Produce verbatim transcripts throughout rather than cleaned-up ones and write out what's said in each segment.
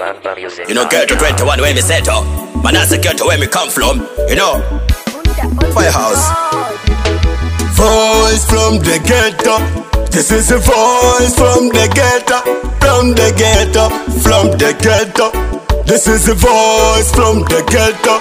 You know, girl to twenty-one where me set up. Man, I say girl to where me come from. You know, Firehouse. Voice from the ghetto. This is a voice from the ghetto. From the ghetto. From the ghetto. This is a voice from the ghetto.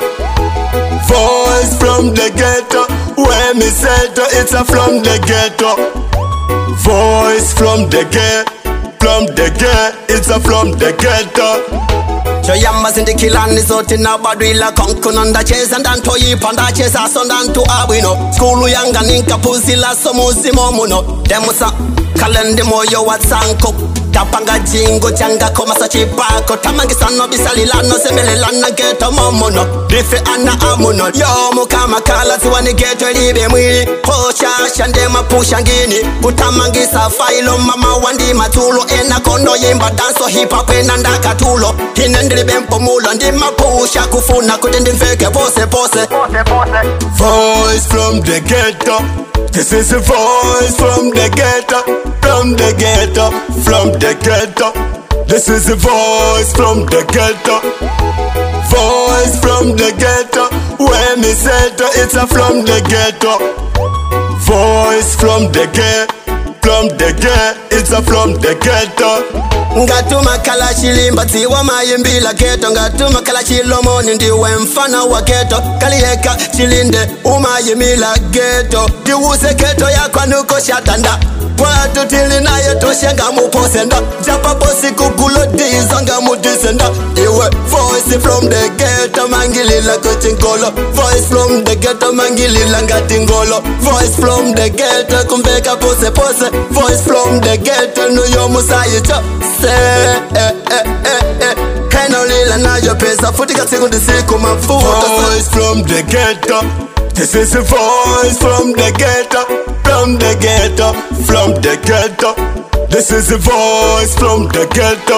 Voice from the ghetto. Where me set up, it's a from the ghetto. Voice from the ghetto. From the ghetto, it's a from the ghetto. Choyama in the killan is out in a badwilla konkun on the chase and then to yip and the chase as on to abino. School young and inka pusila somusimo muno. Demusa kalendemo yo wat sanko. Tapanga jingo changa koma sa chipako. Tamangi sano bisalilano semelelana geto momono. Rife ana amuno. Yo mukama kala ziwani geto libe mwili. Posha shandema pusha ngini. Kutamangi sa failo mama wandi matulo. Ena kondo yimba danso hip hop enanda katulo. Hinendri bempo mulo ndima pusha kufuna kutendi mfeke pose pose. Voice from the ghetto. This is a voice from the ghetto. From the ghetto. From the ghetto. This is a voice from the ghetto. Voice from the ghetto. When me set it's a from the ghetto. Voice from the ghetto. From the ghetto. It's a from the ghetto. Ngatuma kala chilimba tiwa mayimbila ghetto. Ngatuma kala chilomoni ndiwe mfana wa ghetto. Kalieka chilinde umayimila ghetto. Diwuse ghetto ya kwa nuko shatanda. Watu tili na yeto shenga muposenda. Japa bosi kukulo dizanga mudisenda. Iwe voice from the ghetto mangilila kuchingolo. Voice from the ghetto mangilila ngatingolo. Voice from the ghetto kumbeka pose pose. Voice from the ghetto nuyo musayicho. Se eh eh eh eh. Keno lila na yo pesa futika sikundi siku mafuta. Voice from the ghetto. This is a voice from the ghetto. From the ghetto, from the ghetto. This is a voice from the ghetto.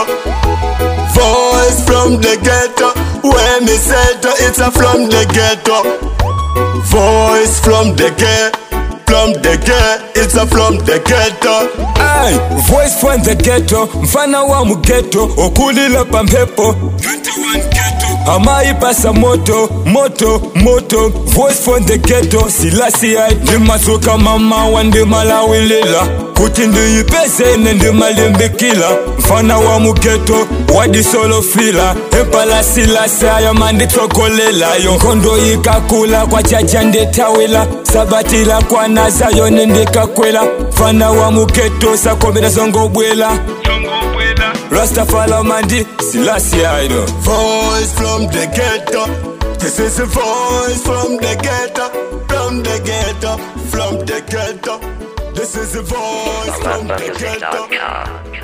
Voice from the ghetto. When me set it's a from the ghetto. Voice from the ghetto. From the ghetto, it's a from the ghetto. Ay, voice from the ghetto. Mfana wa mu ghetto. Okulila pampepo. twenty-one ghetto. Amai pasa moto, moto, moto. Voice from the ghetto. Silasi ay. Nimasuka mama wande malawilila. Kutindi yipese nende malimbikila. Mfana wa mu ghetto. Wadi solo fila. Epala silasi ay mandi trokolela. Yonkondo yikakula kwa chachande tawila. Sabatila kwa naza yonendeka kwela. Fana wa mu ghetto sakomera zongo bwela. Rastafala mandi silasi ay do. Voice from the ghetto. This is a voice from the ghetto. From the ghetto. From the ghetto. This is a voice from the ghetto.